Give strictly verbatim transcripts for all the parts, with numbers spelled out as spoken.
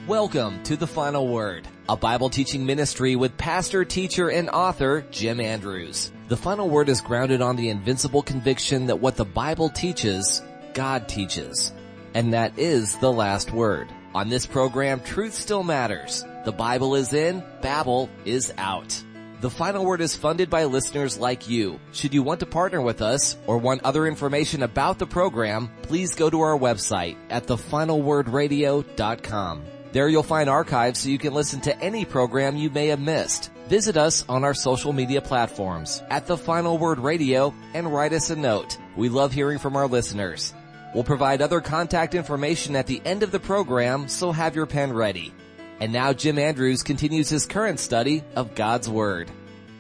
Welcome to The Final Word, a Bible teaching ministry with pastor, teacher, and author Jim Andrews. The Final Word is grounded on the invincible conviction that what the Bible teaches, God teaches. And that is the last word. On this program, truth still matters. The Bible is in, Babel is out. The Final Word is funded by listeners like you. Should you want to partner with us or want other information about the program, please go to our website at the final word radio dot com. There you'll find archives so you can listen to any program you may have missed. Visit us on our social media platforms at The Final Word Radio and write us a note. We love hearing from our listeners. We'll provide other contact information at the end of the program, so have your pen ready. And now Jim Andrews continues his current study of God's Word.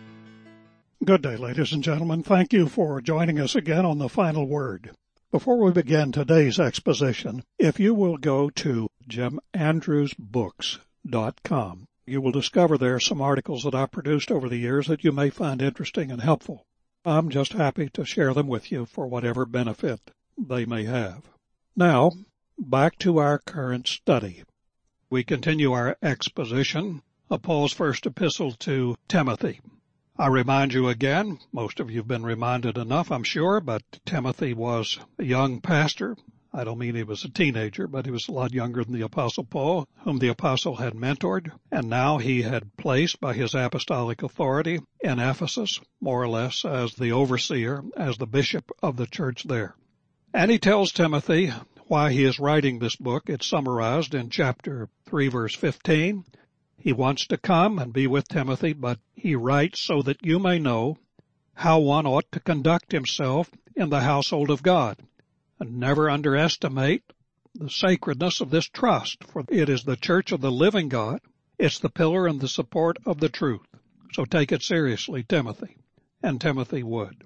Good day, ladies and gentlemen. Thank you for joining us again on The Final Word. Before we begin today's exposition, if you will go to jim andrews books dot com, you will discover there some articles that I've produced over the years that you may find interesting and helpful. I'm just happy to share them with you for whatever benefit they may have. Now, back to our current study. We continue our exposition of Paul's first epistle to Timothy. I remind you again, most of you have been reminded enough, I'm sure, but Timothy was a young pastor. I don't mean he was a teenager, but he was a lot younger than the Apostle Paul, whom the Apostle had mentored, and now he had placed by his apostolic authority in Ephesus, more or less as the overseer, as the bishop of the church there. And he tells Timothy why he is writing this book. It's summarized in chapter three, verse fifteen. He wants to come and be with Timothy, but he writes so that you may know how one ought to conduct himself in the household of God. And never underestimate the sacredness of this trust, for it is the church of the living God. It's the pillar and the support of the truth. So take it seriously, Timothy. And Timothy would.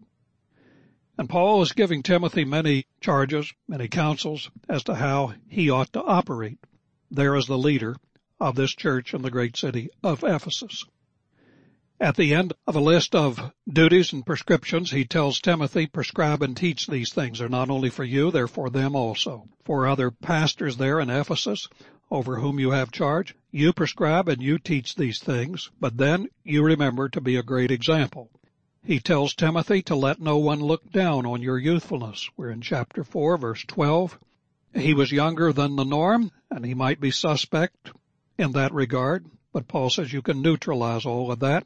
And Paul is giving Timothy many charges, many counsels as to how he ought to operate there as the leader of this church in the great city of Ephesus. At the end of a list of duties and prescriptions, he tells Timothy, prescribe and teach these things. They're not only for you, they're for them also. For other pastors there in Ephesus, over whom you have charge, you prescribe and you teach these things, but then you remember to be a great example. He tells Timothy to let no one look down on your youthfulness. We're in chapter four, verse twelve. He was younger than the norm, and he might be suspect in that regard, but Paul says you can neutralize all of that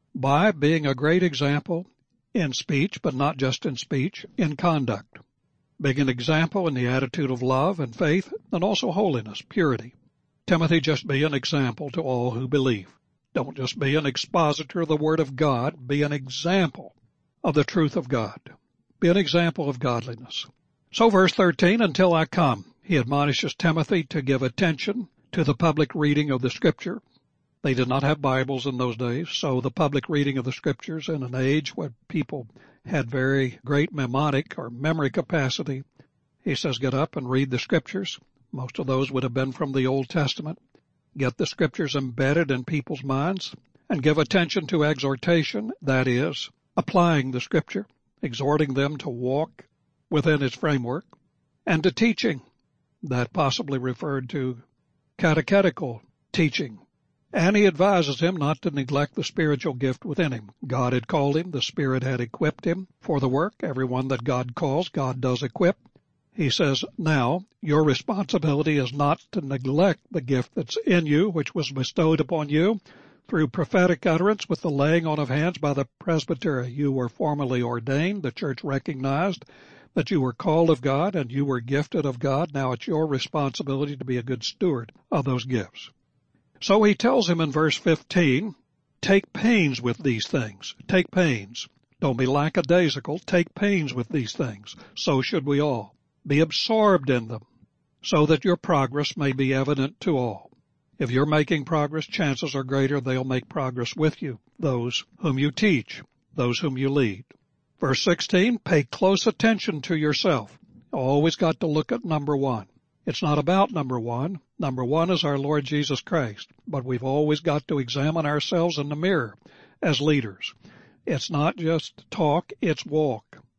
by being a great example in speech, but not just in speech, in conduct. Being an example in the attitude of love and faith, and also holiness, purity. Timothy, just be an example to all who believe. Don't just be an expositor of the Word of God. Be an example of the truth of God. Be an example of godliness. So verse thirteen, until I come, he admonishes Timothy to give attention to the public reading of the Scripture. They did not have Bibles in those days, so the public reading of the Scriptures in an age where people had very great mnemonic or memory capacity, he says get up and read the Scriptures. Most of those would have been from the Old Testament. Get the Scriptures embedded in people's minds and give attention to exhortation, that is, applying the Scripture, exhorting them to walk within its framework, and to teaching, that possibly referred to catechetical teaching. And he advises him not to neglect the spiritual gift within him. God had called him. The Spirit had equipped him for the work. Everyone that God calls, God does equip. He says, now, your responsibility is not to neglect the gift that's in you, which was bestowed upon you through prophetic utterance with the laying on of hands by the presbytery. You were formally ordained. The church recognized that you were called of God and you were gifted of God. Now it's your responsibility to be a good steward of those gifts. So he tells him in verse fifteen, take pains with these things. Take pains. Don't be lackadaisical. Take pains with these things. So should we all. Be absorbed in them so that your progress may be evident to all. If you're making progress, chances are greater they'll make progress with you, those whom you teach, those whom you lead. Verse sixteen, pay close attention to yourself. Always got to look at number one. It's not about number one. Number one is our Lord Jesus Christ, but we've always got to examine ourselves in the mirror as leaders. It's not just talk, it's walk.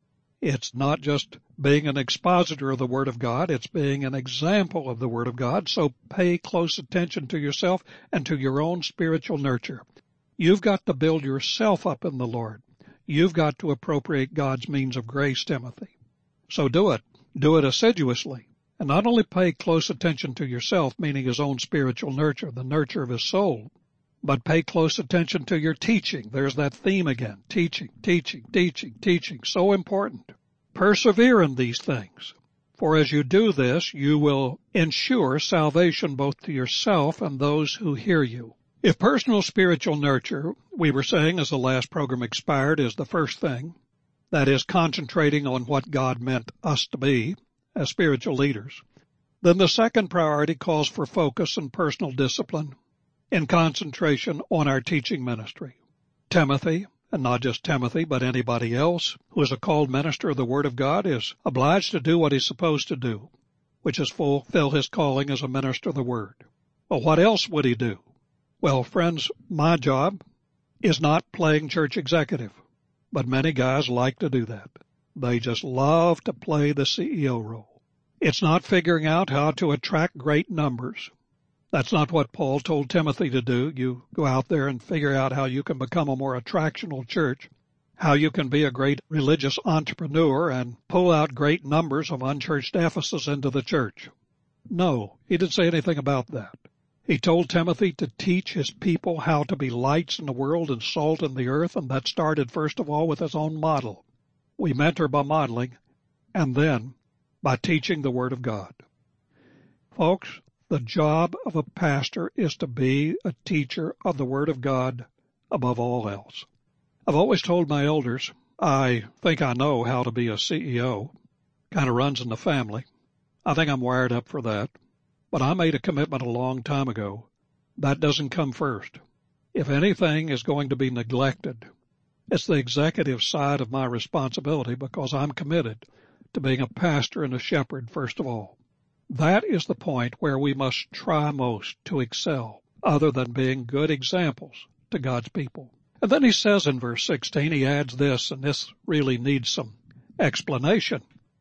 It's not just being an expositor of the Word of God, it's being an example of the Word of God. So pay close attention to yourself and to your own spiritual nurture. You've got to build yourself up in the Lord. You've got to appropriate God's means of grace, Timothy. So do it. Do it assiduously. And not only pay close attention to yourself, meaning his own spiritual nurture, the nurture of his soul, but pay close attention to your teaching. There's that theme again. Teaching, teaching, teaching, teaching. So important. Persevere in these things. For as you do this, you will ensure salvation both to yourself and those who hear you. If personal spiritual nurture, we were saying as the last program expired, is the first thing, that is concentrating on what God meant us to be as spiritual leaders, then the second priority calls for focus and personal discipline in concentration on our teaching ministry. Timothy, and not just Timothy, but anybody else who is a called minister of the Word of God, is obliged to do what he's supposed to do, which is fulfill his calling as a minister of the Word. Well, what else would he do? Well, friends, my job is not playing church executive, but many guys like to do that. They just love to play the C E O role. It's not figuring out how to attract great numbers. That's not what Paul told Timothy to do. You go out there and figure out how you can become a more attractional church, how you can be a great religious entrepreneur and pull out great numbers of unchurched Ephesus into the church. No, he didn't say anything about that. He told Timothy to teach his people how to be lights in the world and salt in the earth, and that started first of all with his own model. We mentor by modeling, and then by teaching the Word of God. Folks, the job of a pastor is to be a teacher of the Word of God above all else. I've always told my elders, I think I know how to be a C E O. Kind of runs in the family. I think I'm wired up for that. But I made a commitment a long time ago. That doesn't come first. If anything is going to be neglected, it's the executive side of my responsibility because I'm committed to being a pastor and a shepherd first of all. That is the point where we must try most to excel, other than being good examples to God's people. And then he says in verse sixteen, he adds this, and this really needs some explanation.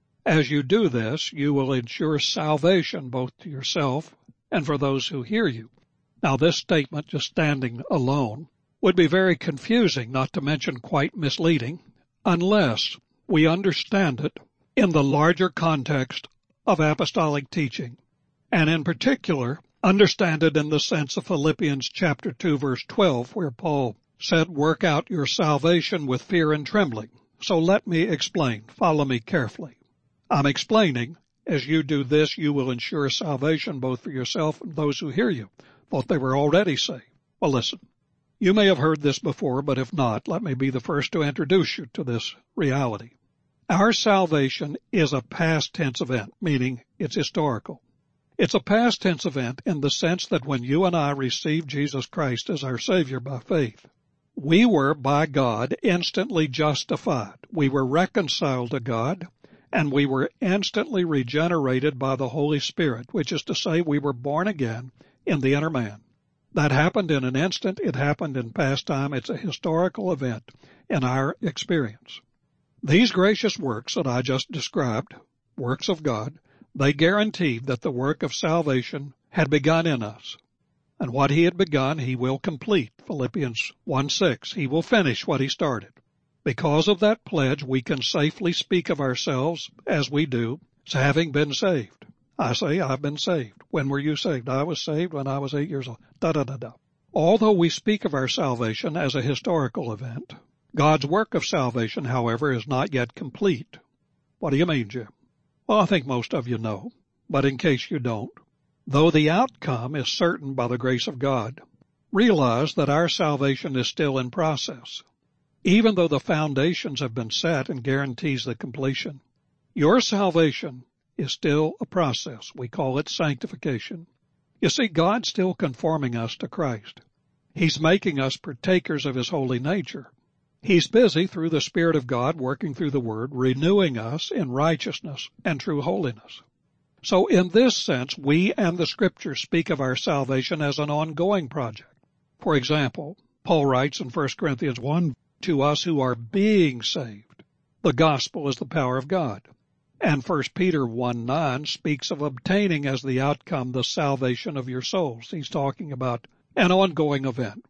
As you do this, you will ensure salvation both to yourself and for those who hear you. Now, this statement, just standing alone, would be very confusing, not to mention quite misleading, unless we understand it in the larger context of apostolic teaching, and in particular, understand it in the sense of Philippians chapter two, verse twelve, where Paul said, work out your salvation with fear and trembling. So let me explain. Follow me carefully. I'm explaining, as you do this, you will ensure salvation both for yourself and those who hear you. Thought they were already saved. Well, listen, you may have heard this before, but if not, let me be the first to introduce you to this reality. Our salvation is a past tense event, meaning it's historical. It's a past tense event in the sense that when you and I received Jesus Christ as our Savior by faith, we were by God instantly justified. We were reconciled to God. And we were instantly regenerated by the Holy Spirit, which is to say we were born again in the inner man. That happened in an instant. It happened in past time. It's a historical event in our experience. These gracious works that I just described, works of God, they guaranteed that the work of salvation had begun in us. And what he had begun, he will complete. Philippians one six, he will finish what he started. Because of that pledge, we can safely speak of ourselves, as we do, as having been saved. I say, I've been saved. When were you saved? I was saved when I was eight years old. Da-da-da-da. Although we speak of our salvation as a historical event, God's work of salvation, however, is not yet complete. What do you mean, Jim? Well, I think most of you know, but in case you don't, though the outcome is certain by the grace of God, realize that our salvation is still in process. Even though the foundations have been set and guarantees the completion, your salvation is still a process. We call it sanctification. You see, God's still conforming us to Christ. He's making us partakers of his holy nature. He's busy through the Spirit of God working through the Word, renewing us in righteousness and true holiness. So in this sense, we and the Scriptures speak of our salvation as an ongoing project. For example, Paul writes in First Corinthians one, to us who are being saved. The gospel is the power of God. And First Peter one nine speaks of obtaining as the outcome the salvation of your souls. He's talking about an ongoing event.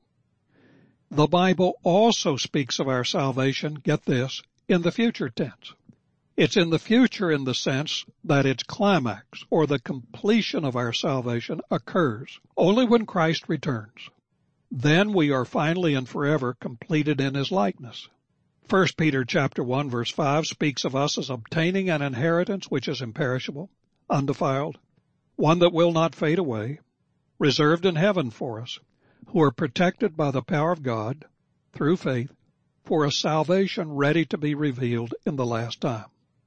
The Bible also speaks of our salvation, get this, in the future tense. It's in the future in the sense that its climax, or the completion of our salvation, occurs only when Christ returns. Then we are finally and forever completed in His likeness. First Peter chapter one verse five speaks of us as obtaining an inheritance which is imperishable, undefiled, one that will not fade away, reserved in heaven for us, who are protected by the power of God through faith for a salvation ready to be revealed in the last time.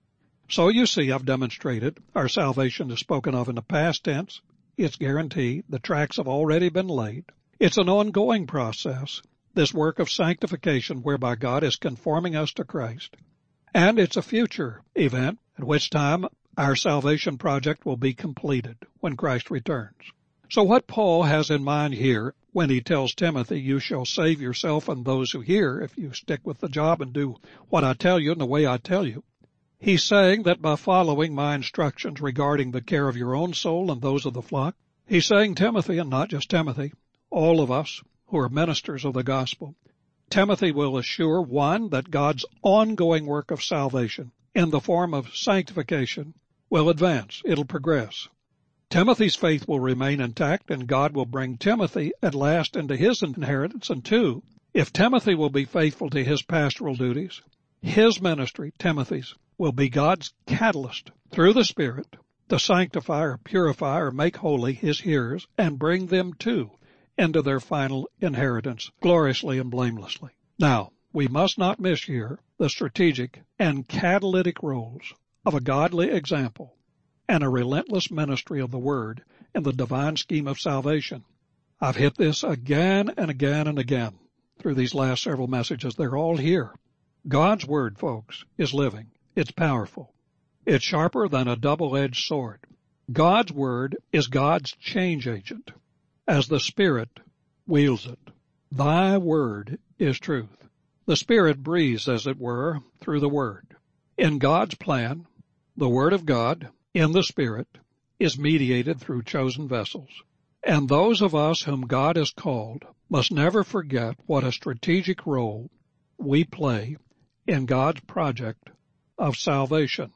So you see, I've demonstrated our salvation is spoken of in the past tense. It's guaranteed. The tracks have already been laid. It's an ongoing process, this work of sanctification whereby God is conforming us to Christ. And it's a future event at which time our salvation project will be completed when Christ returns. So what Paul has in mind here when he tells Timothy, you shall save yourself and those who hear if you stick with the job and do what I tell you in the way I tell you. He's saying that by following my instructions regarding the care of your own soul and those of the flock, he's saying Timothy, and not just Timothy, all of us who are ministers of the gospel, Timothy will assure, one, that God's ongoing work of salvation in the form of sanctification will advance, it'll progress. Timothy's faith will remain intact, and God will bring Timothy at last into his inheritance. And two, if Timothy will be faithful to his pastoral duties, his ministry, Timothy's, will be God's catalyst through the Spirit to sanctify or purify or make holy his hearers and bring them too into their final inheritance gloriously and blamelessly. Now, we must not miss here the strategic and catalytic roles of a godly example and a relentless ministry of the Word in the divine scheme of salvation. I've hit this again and again and again through these last several messages. They're all here. God's Word, folks, is living. It's powerful. It's sharper than a double-edged sword. God's Word is God's change agent as the Spirit wields it. Thy Word is truth. The Spirit breathes, as it were, through the Word. In God's plan, the Word of God, in the Spirit, is mediated through chosen vessels. And those of us whom God has called must never forget what a strategic role we play in God's project of salvation.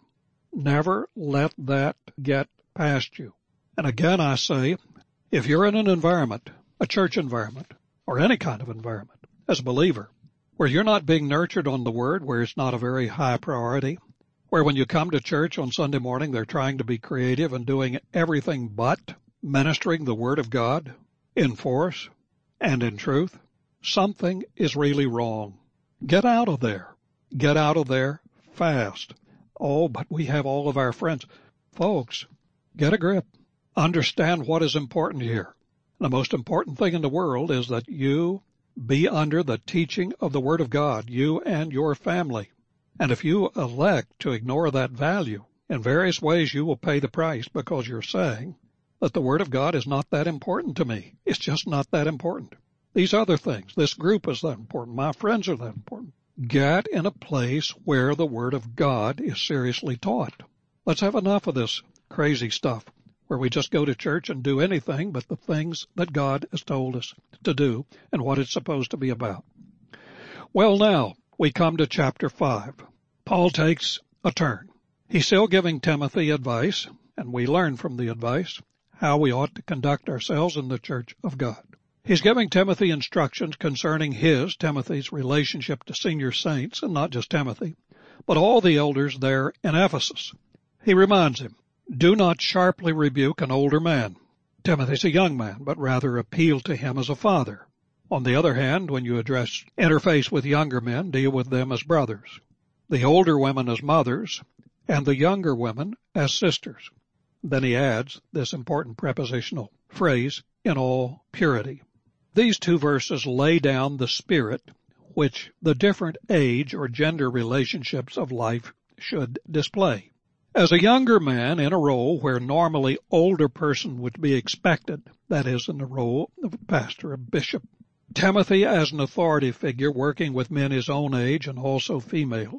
Never let that get past you. And again I say, if you're in an environment, a church environment, or any kind of environment, as a believer, where you're not being nurtured on the Word, where it's not a very high priority, where when you come to church on Sunday morning they're trying to be creative and doing everything but ministering the Word of God in force and in truth, something is really wrong. Get out of there. Get out of there fast. Oh, but we have all of our friends. Folks, get a grip. Understand what is important here. The most important thing in the world is that you be under the teaching of the Word of God, you and your family. And if you elect to ignore that value, in various ways you will pay the price because you're saying that the Word of God is not that important to me. It's just not that important. These other things, this group is that important. My friends are that important. Get in a place where the Word of God is seriously taught. Let's have enough of this crazy stuff where we just go to church and do anything but the things that God has told us to do and what it's supposed to be about. Well, now we come to chapter five. Paul takes a turn. He's still giving Timothy advice, and we learn from the advice how we ought to conduct ourselves in the church of God. He's giving Timothy instructions concerning his, Timothy's, relationship to senior saints, and not just Timothy, but all the elders there in Ephesus. He reminds him, do not sharply rebuke an older man. Timothy's a young man, but rather appeal to him as a father. On the other hand, when you address interface with younger men, deal with them as brothers, the older women as mothers, and the younger women as sisters. Then he adds this important prepositional phrase, in all purity. These two verses lay down the spirit which the different age or gender relationships of life should display. As a younger man in a role where normally older person would be expected, that is, in the role of a pastor, a bishop, Timothy as an authority figure working with men his own age and also females,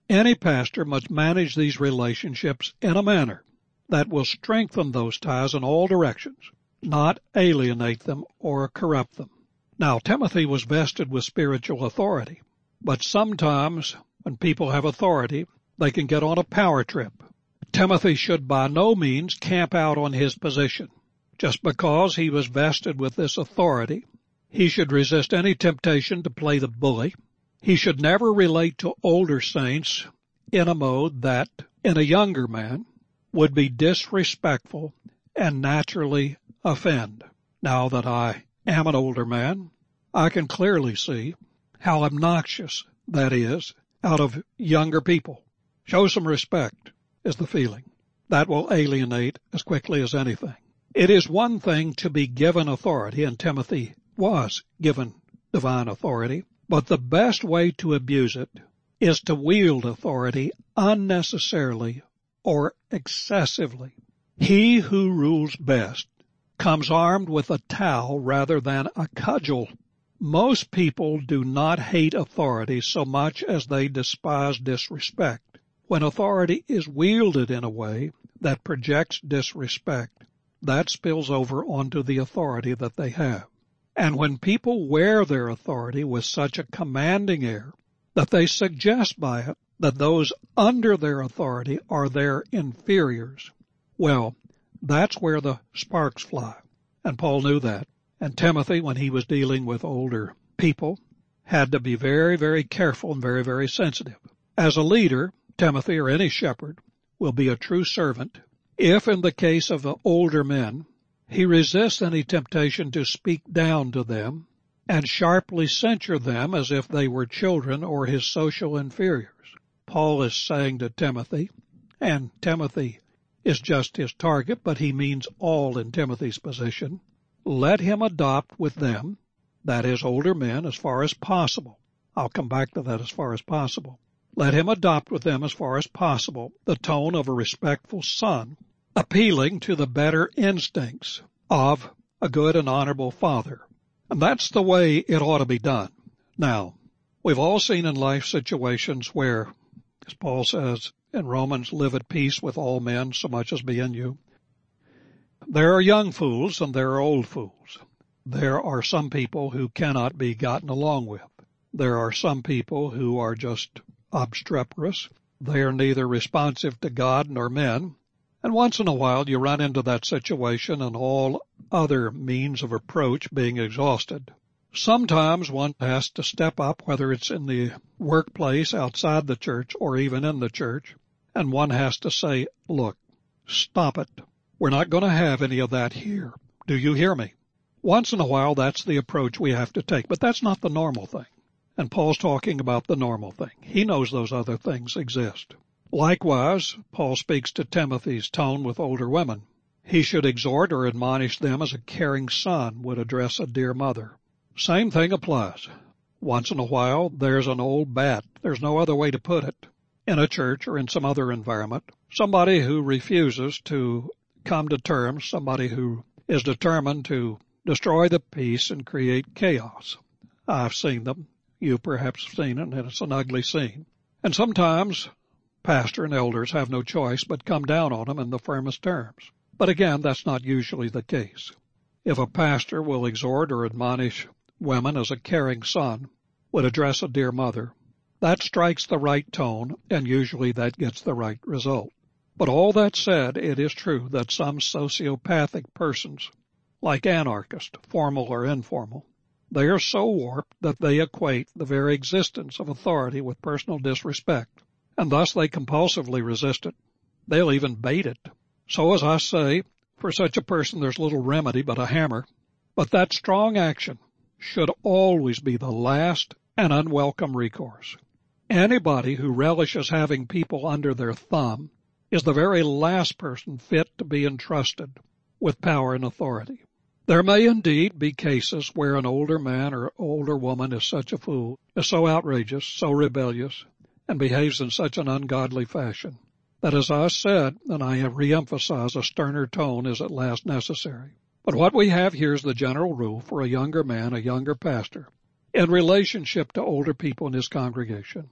Any pastor must manage these relationships in a manner that will strengthen those ties in all directions, not alienate them or corrupt them. Now, Timothy was vested with spiritual authority, but sometimes when people have authority, they can get on a power trip. Timothy should by no means camp out on his position. Just because he was vested with this authority, he should resist any temptation to play the bully. He should never relate to older saints in a mode that, in a younger man, would be disrespectful and naturally offend. Now that I am an older man, I can clearly see how obnoxious that is out of younger people. Show some respect is the feeling. That will alienate as quickly as anything. It is one thing to be given authority, and Timothy was given divine authority, but the best way to abuse it is to wield authority unnecessarily or excessively. He who rules best comes armed with a towel rather than a cudgel. Most people do not hate authority so much as they despise disrespect. When authority is wielded in a way that projects disrespect, that spills over onto the authority that they have. And when people wear their authority with such a commanding air that they suggest by it that those under their authority are their inferiors, well, that's where the sparks fly. And Paul knew that. And Timothy, when he was dealing with older people, had to be very, very careful and very, very sensitive. As a leader, Timothy, or any shepherd, will be a true servant if, in the case of older men, he resists any temptation to speak down to them and sharply censure them as if they were children or his social inferiors. Paul is saying to Timothy, and Timothy is just his target, but he means all in Timothy's position, let him adopt with them, that is, older men, as far as possible. I'll come back to that as far as possible. Let him adopt with them as far as possible the tone of a respectful son, appealing to the better instincts of a good and honorable father. And that's the way it ought to be done. Now, we've all seen in life situations where, as Paul says in Romans, live at peace with all men so much as be in you. There are young fools and there are old fools. There are some people who cannot be gotten along with. There are some people who are just obstreperous. They are neither responsive to God nor men. And once in a while you run into that situation and all other means of approach being exhausted. Sometimes one has to step up, whether it's in the workplace, outside the church, or even in the church, and one has to say, look, stop it. We're not going to have any of that here. Do you hear me? Once in a while, that's the approach we have to take, but that's not the normal thing. And Paul's talking about the normal thing. He knows those other things exist. Likewise, Paul speaks to Timothy's tone with older women. He should exhort or admonish them as a caring son would address a dear mother. Same thing applies. Once in a while, there's an old bat, there's no other way to put it, in a church or in some other environment, somebody who refuses to come to terms, somebody who is determined to destroy the peace and create chaos. I've seen them. You perhaps have seen it, and it's an ugly scene. And sometimes pastor and elders have no choice but come down on them in the firmest terms. But again, that's not usually the case. If a pastor will exhort or admonish women as a caring son would address a dear mother, that strikes the right tone, and usually that gets the right result. But all that said, it is true that some sociopathic persons, like anarchists, formal or informal, they are so warped that they equate the very existence of authority with personal disrespect, and thus they compulsively resist it. They'll even bait it. So, as I say, for such a person there's little remedy but a hammer. But that strong action should always be the last and unwelcome recourse. Anybody who relishes having people under their thumb is the very last person fit to be entrusted with power and authority. There may indeed be cases where an older man or older woman is such a fool, is so outrageous, so rebellious, and behaves in such an ungodly fashion, that, as I said, and I have re-emphasized, a sterner tone is at last necessary. But what we have here is the general rule for a younger man, a younger pastor, in relationship to older people in his congregation.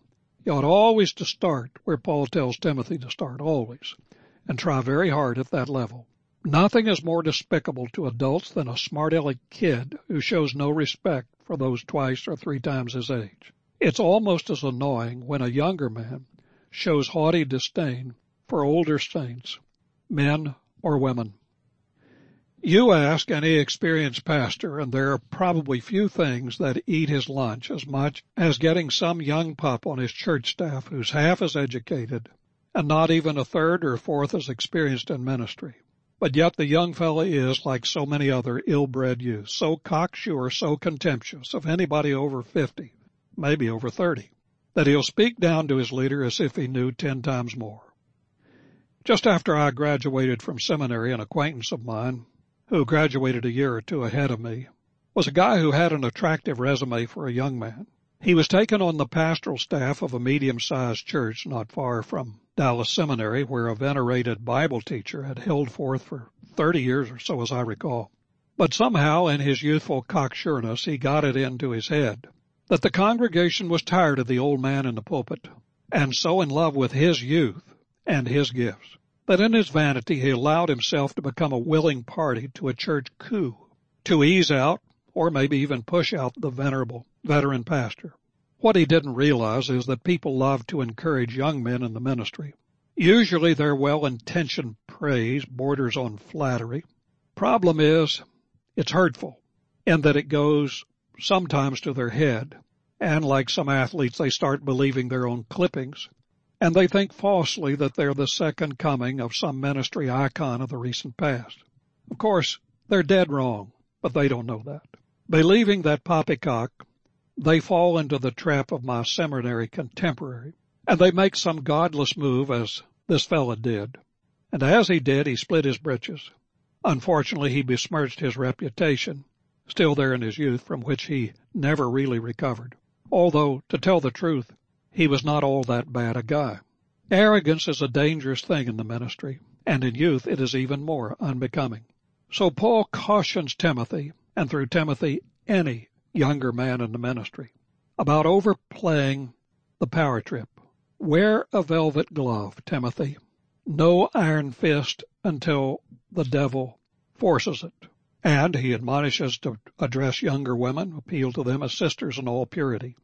You ought always to start where Paul tells Timothy to start, always, and try very hard at that level. Nothing is more despicable to adults than a smart-aleck kid who shows no respect for those twice or three times his age. It's almost as annoying when a younger man shows haughty disdain for older saints, men or women. You ask any experienced pastor, and there are probably few things that eat his lunch as much as getting some young pup on his church staff who's half as educated and not even a third or fourth as experienced in ministry. But yet the young fellow is, like so many other ill-bred youths, so cocksure, so contemptuous of anybody over fifty, maybe over thirty, that he'll speak down to his leader as if he knew ten times more. Just after I graduated from seminary, an acquaintance of mine, who graduated a year or two ahead of me, was a guy who had an attractive resume for a young man. He was taken on the pastoral staff of a medium-sized church not far from Dallas Seminary, where a venerated Bible teacher had held forth for thirty years or so, as I recall. But somehow, in his youthful cocksureness, he got it into his head that the congregation was tired of the old man in the pulpit, and so in love with his youth and his gifts, that in his vanity he allowed himself to become a willing party to a church coup, to ease out, or maybe even push out, the venerable veteran pastor. What he didn't realize is that people love to encourage young men in the ministry. Usually their well-intentioned praise borders on flattery. Problem is, it's hurtful, in that it goes sometimes to their head, and like some athletes, they start believing their own clippings, and they think falsely that they're the second coming of some ministry icon of the recent past. Of course, they're dead wrong, but they don't know that. Believing that poppycock, they fall into the trap of my seminary contemporary, and they make some godless move, as this fella did. And as he did, he split his britches. Unfortunately, he besmirched his reputation, still there in his youth, from which he never really recovered. Although, to tell the truth, he was not all that bad a guy. Arrogance is a dangerous thing in the ministry, and in youth it is even more unbecoming. So Paul cautions Timothy, and through Timothy any younger man in the ministry, about overplaying the power trip. Wear a velvet glove, Timothy. No iron fist until the devil forces it. And he admonishes to address younger women, appeal to them as sisters in all purity.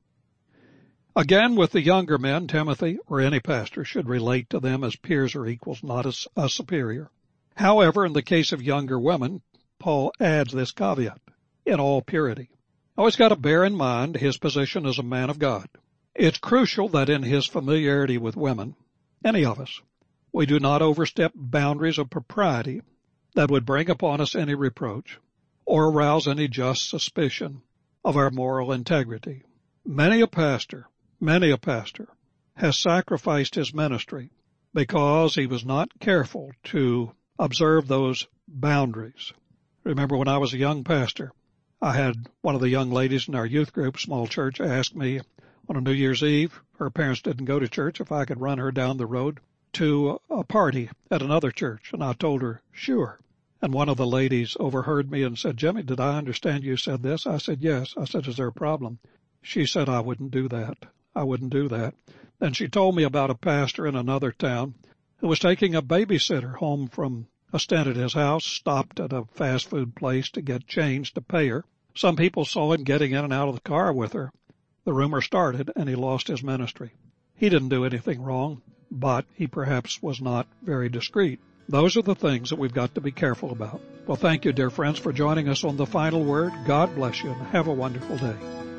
Again, with the younger men, Timothy, or any pastor, should relate to them as peers or equals, not as a superior. However, in the case of younger women, Paul adds this caveat, in all purity. Always got to bear in mind his position as a man of God. It's crucial that in his familiarity with women, any of us, we do not overstep boundaries of propriety that would bring upon us any reproach or arouse any just suspicion of our moral integrity. Many a pastor, many a pastor has sacrificed his ministry because he was not careful to observe those boundaries. Remember, when I was a young pastor, I had one of the young ladies in our youth group, small church, ask me on a New Year's Eve, her parents didn't go to church, if I could run her down the road to a party at another church. And I told her, sure. And one of the ladies overheard me and said, Jimmy, did I understand you said this? I said, yes. I said, is there a problem? She said, I wouldn't do that. I wouldn't do that. Then she told me about a pastor in another town who was taking a babysitter home from a stint at his house, stopped at a fast food place to get change to pay her. Some people saw him getting in and out of the car with her. The rumor started, and he lost his ministry. He didn't do anything wrong, but he perhaps was not very discreet. Those are the things that we've got to be careful about. Well, thank you, dear friends, for joining us on The Final Word. God bless you, and have a wonderful day.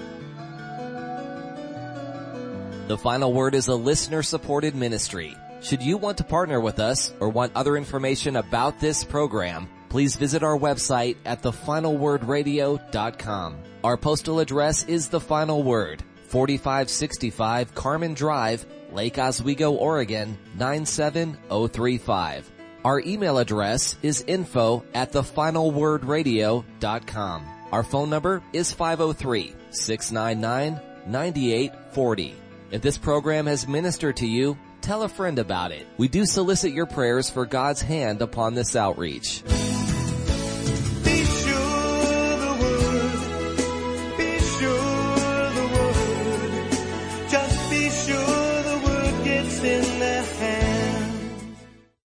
The Final Word is a listener-supported ministry. Should you want to partner with us or want other information about this program, please visit our website at the final word radio dot com. Our postal address is The Final Word, forty-five sixty-five Carmen Drive, Lake Oswego, Oregon, nine seven oh three five. Our email address is info at the final word radio dot com. Our phone number is five oh three, six nine nine, nine eight four oh. If this program has ministered to you, tell a friend about it. We do solicit your prayers for God's hand upon this outreach.